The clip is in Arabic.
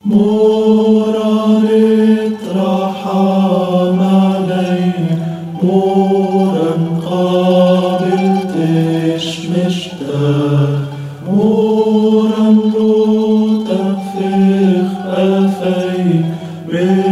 مورا اترحم علي، مورا قابلتش مشتاق، مورا لو تنفخ أفي